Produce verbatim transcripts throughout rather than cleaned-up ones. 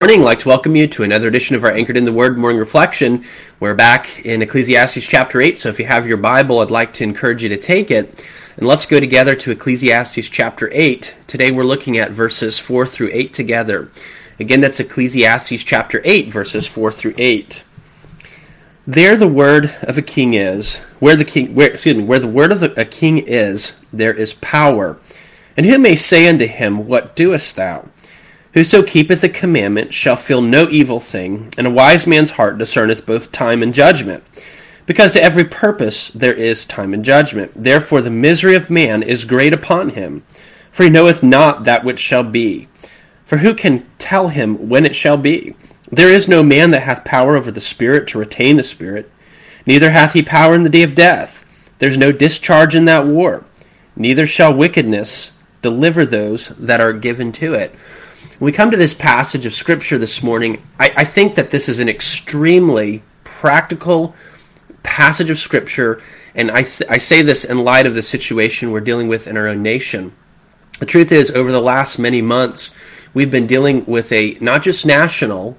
morning. I'd like to welcome you to another edition of our Anchored in the Word morning reflection. We're back in Ecclesiastes chapter eight, so if you have your Bible, I'd like to encourage you to take it. And let's go together to Ecclesiastes chapter eight. Today we're looking at verses four through eight together. Again, that's Ecclesiastes chapter eight, verses four through eight. There the word of a king is, where the king, where, excuse me, where the word of a king is, there is power. And who may say unto him, What doest thou? Whoso keepeth the commandment shall feel no evil thing, and a wise man's heart discerneth both time and judgment. Because to every purpose there is time and judgment. Therefore the misery of man is great upon him, for he knoweth not that which shall be. For who can tell him when it shall be? There is no man that hath power over the Spirit to retain the Spirit, neither hath he power in the day of death. There is no discharge in that war, neither shall wickedness deliver those that are given to it. When we come to this passage of Scripture this morning, I, I think that this is an extremely practical passage of Scripture, and I, I say this in light of the situation we're dealing with in our own nation. The truth is, over the last many months, we've been dealing with a not just national,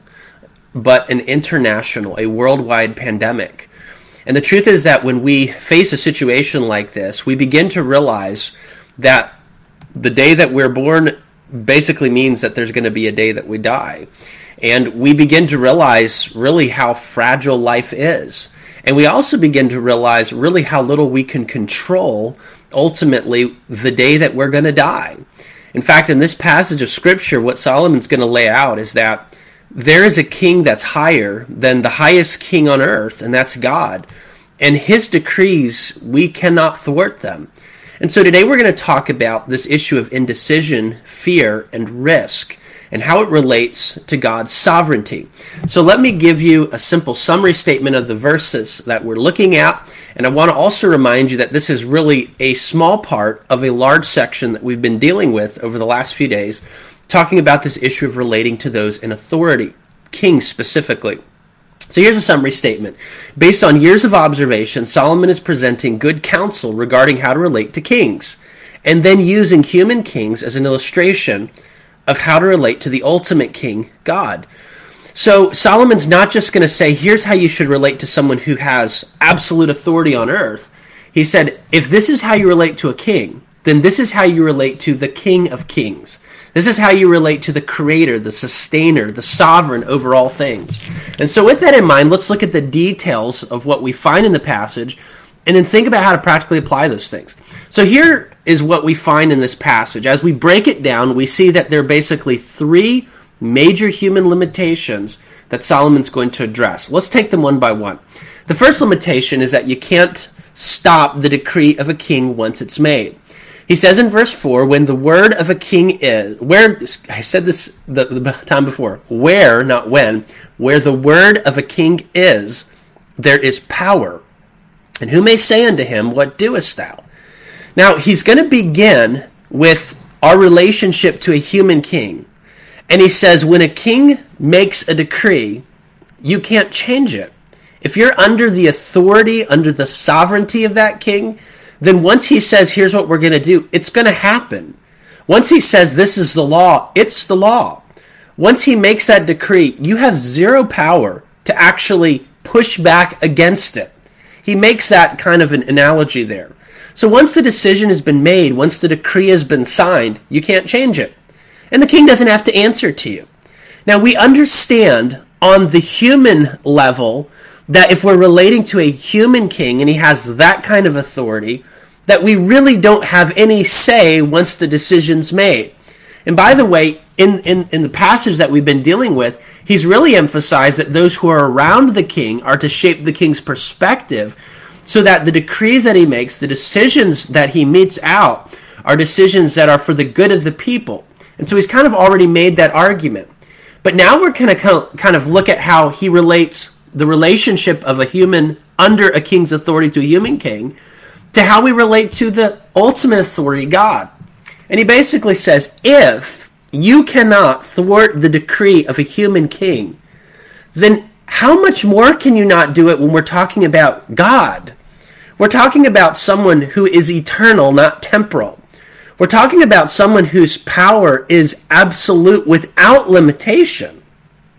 but an international, a worldwide pandemic. And the truth is that when we face a situation like this, we begin to realize that the day that we're born basically means that there's going to be a day that we die. And we begin to realize really how fragile life is. And we also begin to realize really how little we can control ultimately the day that we're going to die. In fact, in this passage of Scripture, what Solomon's going to lay out is that there is a king that's higher than the highest king on earth, and that's God. And his decrees, we cannot thwart them. And so today we're going to talk about this issue of indecision, fear, and risk, and how it relates to God's sovereignty. So let me give you a simple summary statement of the verses that we're looking at, and I want to also remind you that this is really a small part of a large section that we've been dealing with over the last few days, talking about this issue of relating to those in authority, kings specifically. So here's a summary statement. Based on years of observation, Solomon is presenting good counsel regarding how to relate to kings, and then using human kings as an illustration of how to relate to the ultimate king, God. So Solomon's not just going to say, here's how you should relate to someone who has absolute authority on earth. He said, if this is how you relate to a king, then this is how you relate to the King of Kings. This is how you relate to the creator, the sustainer, the sovereign over all things. And so with that in mind, let's look at the details of what we find in the passage and then think about how to practically apply those things. So here is what we find in this passage. As we break it down, we see that there are basically three major human limitations that Solomon's going to address. Let's take them one by one. The first limitation is that you can't stop the decree of a king once it's made. He says in verse four, when the word of a king is, where, I said this the, the time before, where, not when, where the word of a king is, there is power. And who may say unto him, What doest thou? Now, he's going to begin with our relationship to a human king. And he says, when a king makes a decree, you can't change it. If you're under the authority, under the sovereignty of that king, then once he says, here's what we're going to do, it's going to happen. Once he says, this is the law, it's the law. Once he makes that decree, you have zero power to actually push back against it. He makes that kind of an analogy there. So once the decision has been made, once the decree has been signed, you can't change it. And the king doesn't have to answer to you. Now, we understand on the human level that if we're relating to a human king and he has that kind of authority, that we really don't have any say once the decision's made. And by the way, in, in, in the passage that we've been dealing with, he's really emphasized that those who are around the king are to shape the king's perspective so that the decrees that he makes, the decisions that he metes out, are decisions that are for the good of the people. And so he's kind of already made that argument. But now we're going to kind of look at how he relates the relationship of a human under a king's authority to a human king to how we relate to the ultimate authority, God. And he basically says, if you cannot thwart the decree of a human king, then how much more can you not do it when we're talking about God? We're talking about someone who is eternal, not temporal. We're talking about someone whose power is absolute without limitation.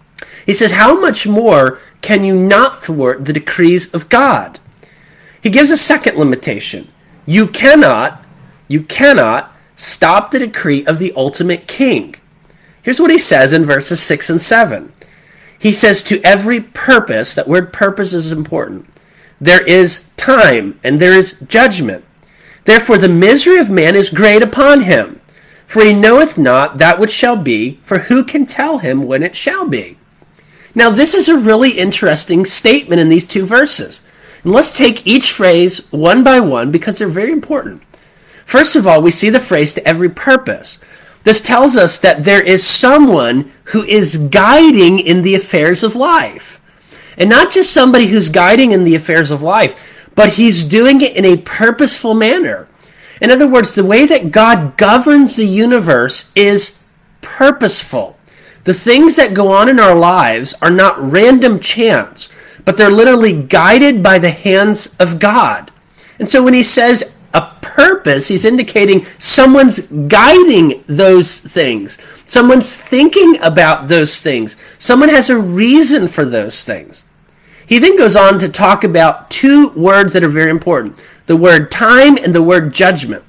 He says, how much more can you not thwart the decrees of God? He gives a second limitation. You cannot, you cannot stop the decree of the ultimate king. Here's what he says in verses six and seven. He says, to every purpose, that word purpose is important, there is time and there is judgment. Therefore the misery of man is great upon him, for he knoweth not that which shall be, for who can tell him when it shall be? Now this is a really interesting statement in these two verses. And let's take each phrase one by one because they're very important. First of all, we see the phrase to every purpose. This tells us that there is someone who is guiding in the affairs of life. And not just somebody who's guiding in the affairs of life, but he's doing it in a purposeful manner. In other words, the way that God governs the universe is purposeful. The things that go on in our lives are not random chance, but they're literally guided by the hands of God. And so when he says a purpose, he's indicating someone's guiding those things. Someone's thinking about those things. Someone has a reason for those things. He then goes on to talk about two words that are very important. The word time and the word judgment.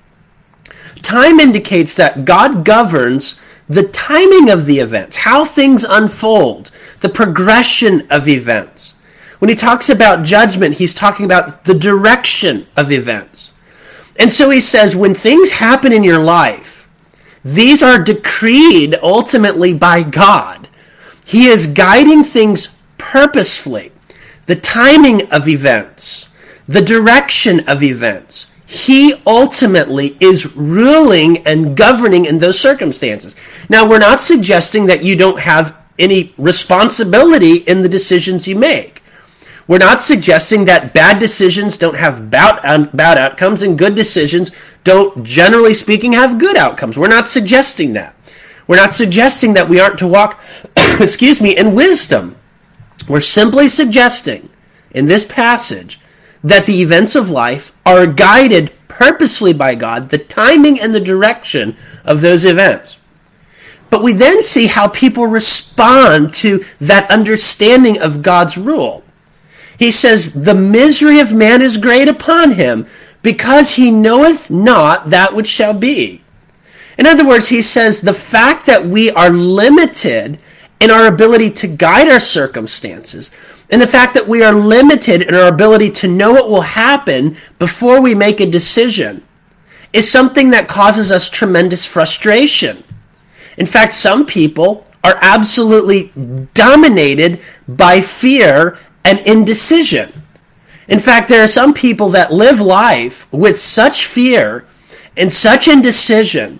Time indicates that God governs the timing of the events, how things unfold, the progression of events. When he talks about judgment, he's talking about the direction of events. And so he says, when things happen in your life, these are decreed ultimately by God. He is guiding things purposefully. The timing of events, the direction of events. He ultimately is ruling and governing in those circumstances. Now, we're not suggesting that you don't have any responsibility in the decisions you make. We're not suggesting that bad decisions don't have bad, bad outcomes and good decisions don't, generally speaking, have good outcomes. We're not suggesting that. We're not suggesting that we aren't to walk, excuse me, in wisdom. We're simply suggesting in this passage that the events of life are guided purposefully by God, the timing and the direction of those events. But we then see how people respond to that understanding of God's rule. He says, the misery of man is great upon him, because he knoweth not that which shall be. In other words, he says the fact that we are limited in our ability to guide our circumstances, and the fact that we are limited in our ability to know what will happen before we make a decision, is something that causes us tremendous frustration. In fact, some people are absolutely dominated by fear and indecision. In fact, there are some people that live life with such fear and such indecision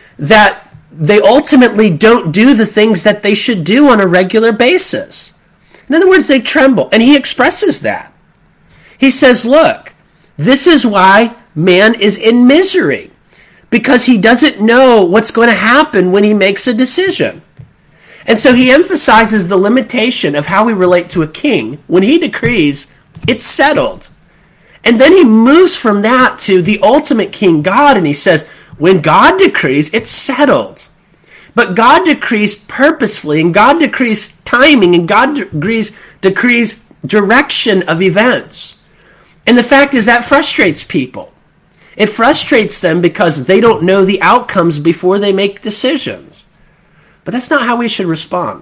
that they ultimately don't do the things that they should do on a regular basis. In other words, they tremble. And he expresses that. He says, look, this is why man is in misery, because he doesn't know what's going to happen when he makes a decision. And so he emphasizes the limitation of how we relate to a king. When he decrees, it's settled. And then he moves from that to the ultimate king, God, and he says, when God decrees, it's settled. But God decrees purposefully, and God decrees timing, and God decrees, decrees direction of events. And the fact is that frustrates people. It frustrates them because they don't know the outcomes before they make decisions. But that's not how we should respond.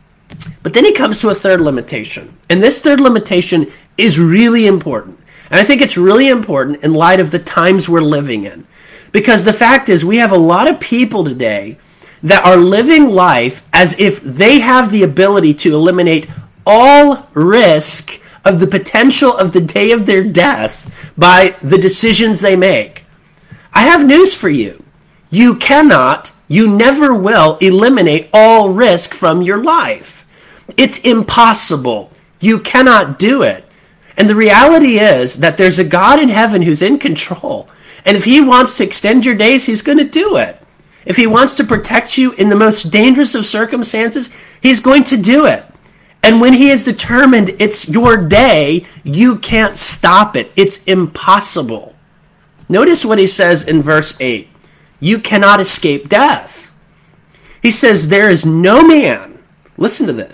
But then he comes to a third limitation. And this third limitation is really important. And I think it's really important in light of the times we're living in. Because the fact is, we have a lot of people today that are living life as if they have the ability to eliminate all risk of the potential of the day of their death by the decisions they make. I have news for you. You cannot, you never will eliminate all risk from your life. It's impossible. You cannot do it. And the reality is that there's a God in heaven who's in control. And if he wants to extend your days, he's going to do it. If he wants to protect you in the most dangerous of circumstances, he's going to do it. And when he has determined it's your day, you can't stop it. It's impossible. Notice what he says in verse eight. You cannot escape death. He says, there is no man, listen to this,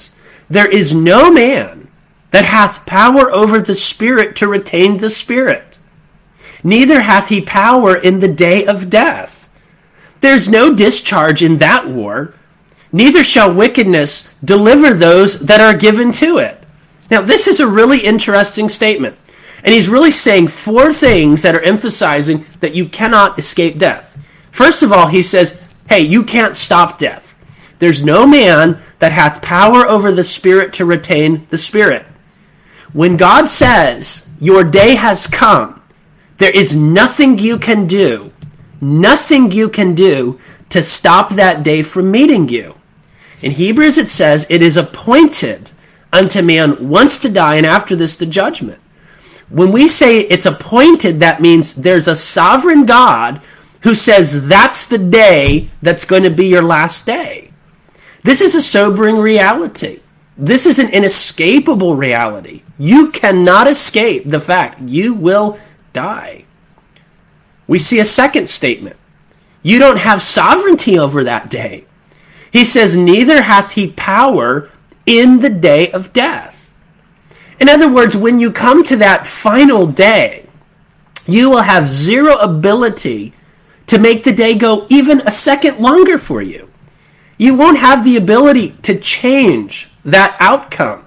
There is no man that hath power over the Spirit to retain the Spirit. Neither hath he power in the day of death. There's no discharge in that war. Neither shall wickedness deliver those that are given to it. Now, this is a really interesting statement. And he's really saying four things that are emphasizing that you cannot escape death. First of all, he says, hey, you can't stop death. There's no man that hath power over the Spirit to retain the Spirit. When God says, your day has come, there is nothing you can do, nothing you can do to stop that day from meeting you. In Hebrews it says, it is appointed unto man once to die, and after this the judgment. When we say it's appointed, that means there's a sovereign God who says that's the day that's going to be your last day. This is a sobering reality. This is an inescapable reality. You cannot escape the fact you will die. We see a second statement. You don't have sovereignty over that day. He says, neither hath he power in the day of death. In other words, when you come to that final day, you will have zero ability to make the day go even a second longer for you. You won't have the ability to change that outcome.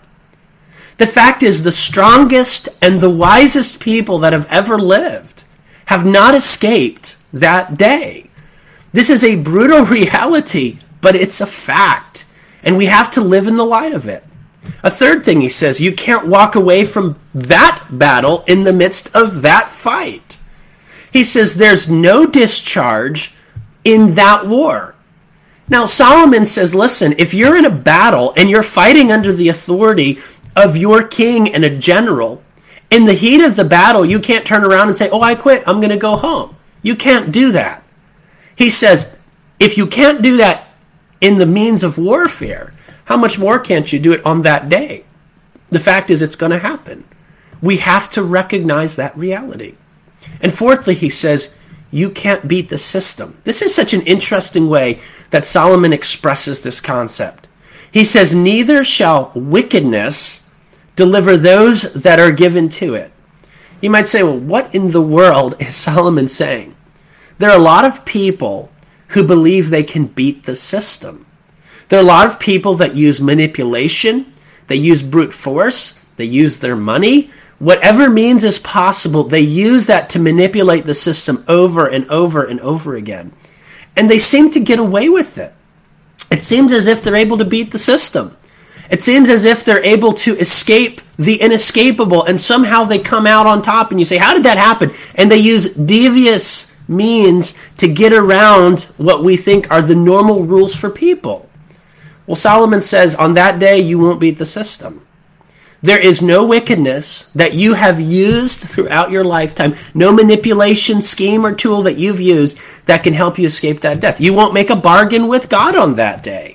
The fact is, the strongest and the wisest people that have ever lived have not escaped that day. This is a brutal reality, but it's a fact, and we have to live in the light of it. A third thing he says, you can't walk away from that battle in the midst of that fight. He says there's no discharge in that war. Now, Solomon says, listen, if you're in a battle and you're fighting under the authority of your king and a general, in the heat of the battle, you can't turn around and say, oh, I quit, I'm going to go home. You can't do that. He says, if you can't do that in the means of warfare, how much more can't you do it on that day? The fact is, it's going to happen. We have to recognize that reality. And fourthly, he says, you can't beat the system. This is such an interesting way that Solomon expresses this concept. He says, neither shall wickedness deliver those that are given to it. You might say, well, what in the world is Solomon saying? There are a lot of people who believe they can beat the system. There are a lot of people that use manipulation, they use brute force, they use their money. Whatever means is possible, they use that to manipulate the system over and over and over again. And they seem to get away with it. It seems as if they're able to beat the system. It seems as if they're able to escape the inescapable, and somehow they come out on top, and you say, how did that happen? And they use devious means to get around what we think are the normal rules for people. Well, Solomon says, on that day, you won't beat the system. There is no wickedness that you have used throughout your lifetime, no manipulation scheme or tool that you've used that can help you escape that death. You won't make a bargain with God on that day.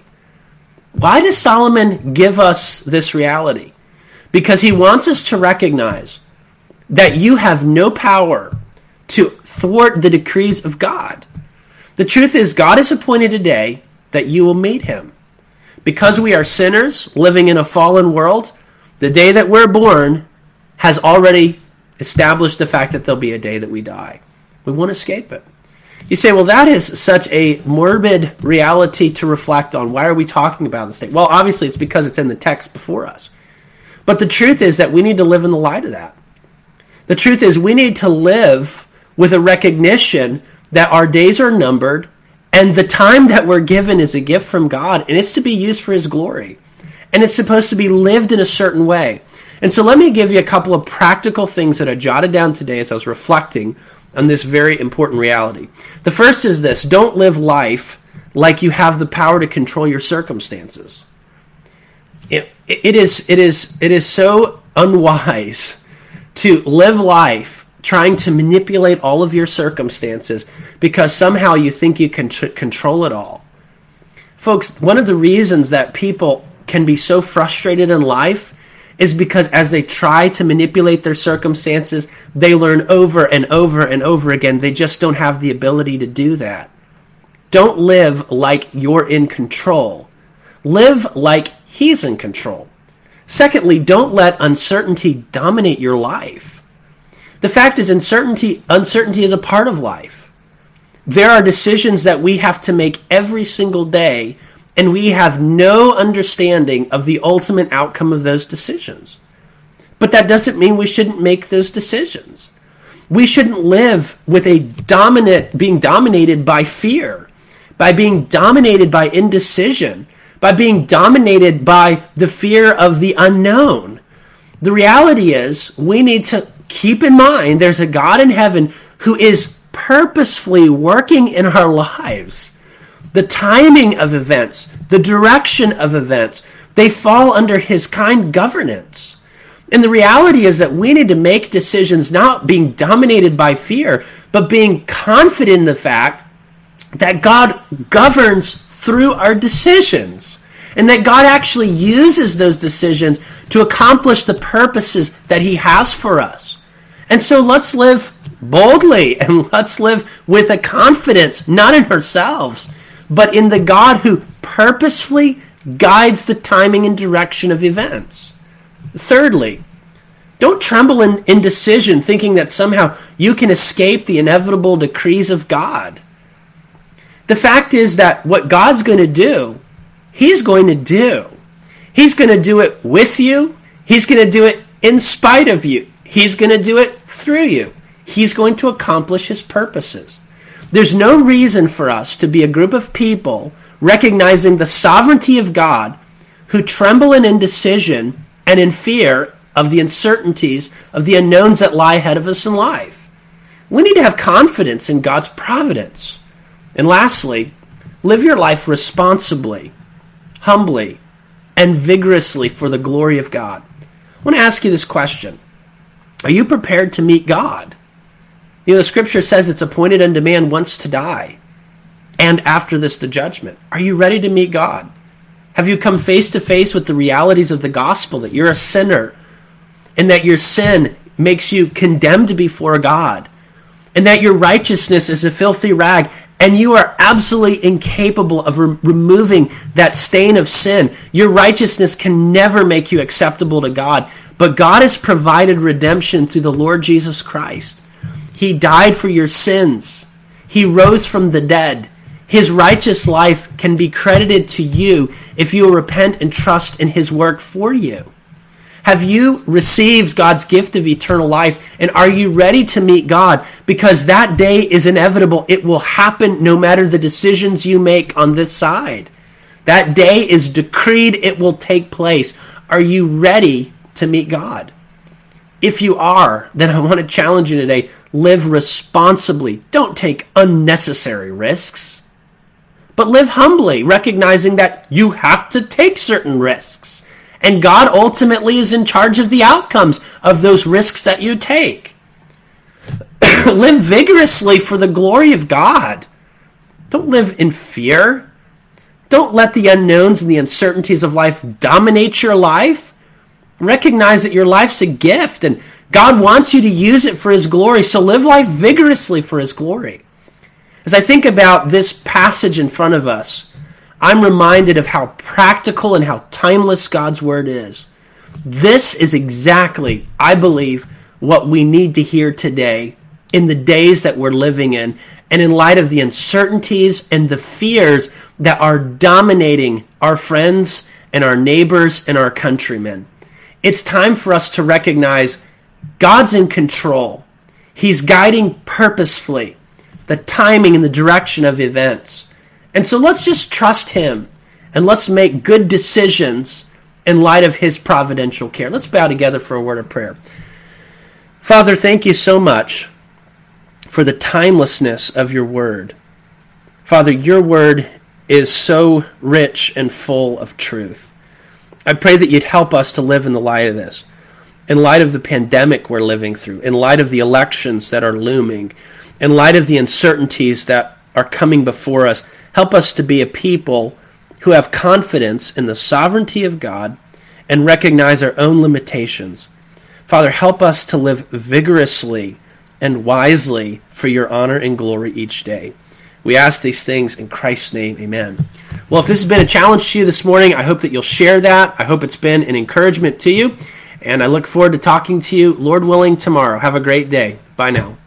Why does Solomon give us this reality? Because he wants us to recognize that you have no power to thwart the decrees of God. The truth is, God has appointed a day that you will meet him. Because we are sinners living in a fallen world, the day that we're born has already established the fact that there'll be a day that we die. We won't escape it. You say, well, that is such a morbid reality to reflect on. Why are we talking about this thing? Well, obviously it's because it's in the text before us. But the truth is that we need to live in the light of that. The truth is we need to live with a recognition that our days are numbered and the time that we're given is a gift from God, and it's to be used for his glory. And it's supposed to be lived in a certain way. And so let me give you a couple of practical things that I jotted down today as I was reflecting on this very important reality. The first is this: don't live life like you have the power to control your circumstances. It, it is, it is, it is so unwise to live life trying to manipulate all of your circumstances because somehow you think you can tr- control it all. Folks, one of the reasons that people can be so frustrated in life is because as they try to manipulate their circumstances, they learn over and over and over again they just don't have the ability to do that. Don't live like you're in control. Live like he's in control. Secondly, don't let uncertainty dominate your life. The fact is, uncertainty, uncertainty is a part of life. There are decisions that we have to make every single day, and we have no understanding of the ultimate outcome of those decisions. But that doesn't mean we shouldn't make those decisions. We shouldn't live with a dominant, being dominated by fear, by being dominated by indecision, by being dominated by the fear of the unknown. The reality is, we need to keep in mind there's a God in heaven who is purposefully working in our lives. The timing of events, the direction of events, they fall under his kind governance. And the reality is that we need to make decisions not being dominated by fear, but being confident in the fact that God governs through our decisions, and that God actually uses those decisions to accomplish the purposes that he has for us. And so let's live boldly, and let's live with a confidence, not in ourselves, but in the God who purposefully guides the timing and direction of events. Thirdly, don't tremble in indecision, thinking that somehow you can escape the inevitable decrees of God. The fact is that what God's going to do, he's going to do. He's going to do it with you. He's going to do it in spite of you. He's going to do it through you. He's going to accomplish his purposes. There's no reason for us to be a group of people recognizing the sovereignty of God who tremble in indecision and in fear of the uncertainties of the unknowns that lie ahead of us in life. We need to have confidence in God's providence. And lastly, live your life responsibly, humbly, and vigorously for the glory of God. I want to ask you this question. Are you prepared to meet God? You know, the scripture says it's appointed unto man once to die, and after this the judgment. Are you ready to meet God? Have you come face to face with the realities of the gospel, that you're a sinner, and that your sin makes you condemned before God, and that your righteousness is a filthy rag, and you are absolutely incapable of re- removing that stain of sin? Your righteousness can never make you acceptable to God, but God has provided redemption through the Lord Jesus Christ. He died for your sins. He rose from the dead. His righteous life can be credited to you if you will repent and trust in his work for you. Have you received God's gift of eternal life, and are you ready to meet God? Because that day is inevitable. It will happen no matter the decisions you make on this side. That day is decreed. It will take place. Are you ready to meet God? If you are, then I want to challenge you today. Live responsibly. Don't take unnecessary risks, but live humbly, recognizing that you have to take certain risks. And God ultimately is in charge of the outcomes of those risks that you take. Live vigorously for the glory of God. Don't live in fear. Don't let the unknowns and the uncertainties of life dominate your life. Recognize that your life's a gift, and God wants you to use it for his glory, so live life vigorously for his glory. As I think about this passage in front of us, I'm reminded of how practical and how timeless God's word is. This is exactly, I believe, what we need to hear today in the days that we're living in, and in light of the uncertainties and the fears that are dominating our friends and our neighbors and our countrymen. It's time for us to recognize God's in control. He's guiding purposefully the timing and the direction of events. And so let's just trust him, and let's make good decisions in light of his providential care. Let's bow together for a word of prayer. Father, thank you so much for the timelessness of your word. Father, your word is so rich and full of truth. I pray that you'd help us to live in the light of this, in light of the pandemic we're living through, in light of the elections that are looming, in light of the uncertainties that are coming before us. Help us to be a people who have confidence in the sovereignty of God and recognize our own limitations. Father, help us to live vigorously and wisely for your honor and glory each day. We ask these things in Christ's name. Amen. Well, if this has been a challenge to you this morning, I hope that you'll share that. I hope it's been an encouragement to you. And I look forward to talking to you, Lord willing, tomorrow. Have a great day. Bye now.